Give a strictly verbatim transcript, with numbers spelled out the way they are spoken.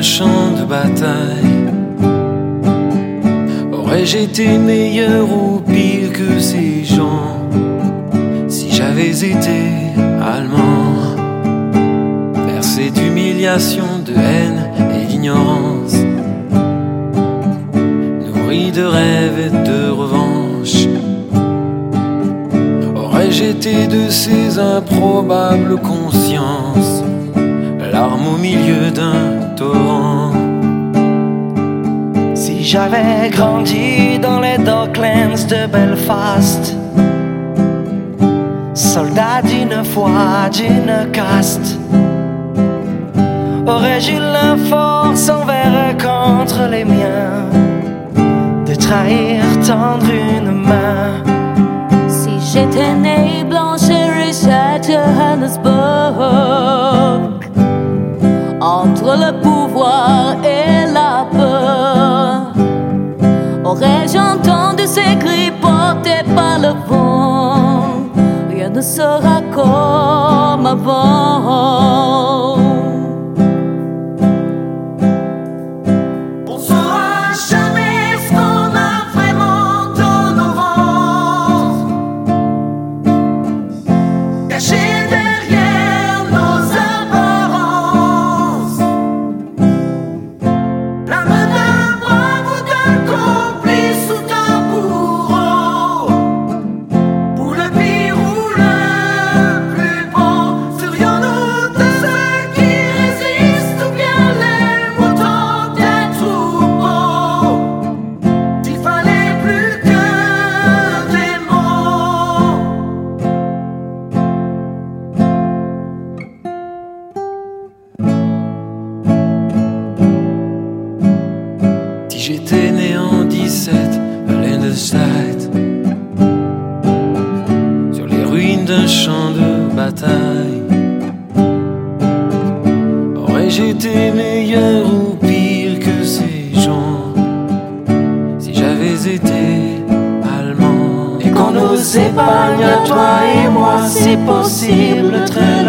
champ de bataille, aurais-je été meilleur ou pire que ces gens si j'avais été allemand? Bercé d'humiliation, de haine et d'ignorance, nourri de rêves et de revanche, aurais-je été de ces improbables consciences, larmes au milieu d'un torrent? Si j'avais grandi dans les Docklands de Belfast, soldat d'une foi, d'une caste, aurais-je eu la force envers contre les miens de trahir, tendre une main? Si j'étais née blanche et riche à Johannesburg, entre le pouvoir et la peur, aurais-je entendu ces cris portés par le vent? Rien ne sera comme avant. On saura jamais ce qu'on a vraiment dans nos ventres, caché derrière nos apparences. L'âme d'un brave ou d'un complice ou d'un bourreau, pour le pire ou le plus bon, serions-nous de ceux qui résistent ou bien les moutons des troupeaux? S'il fallait plus que des mots. Si j'étais né en dix-sept à Lindesheide, sur les ruines d'un champ de bataille, aurais-je été meilleur ou pire que ces gens si j'avais été allemand? Et qu'on nous épargne à toi et moi, si possible, très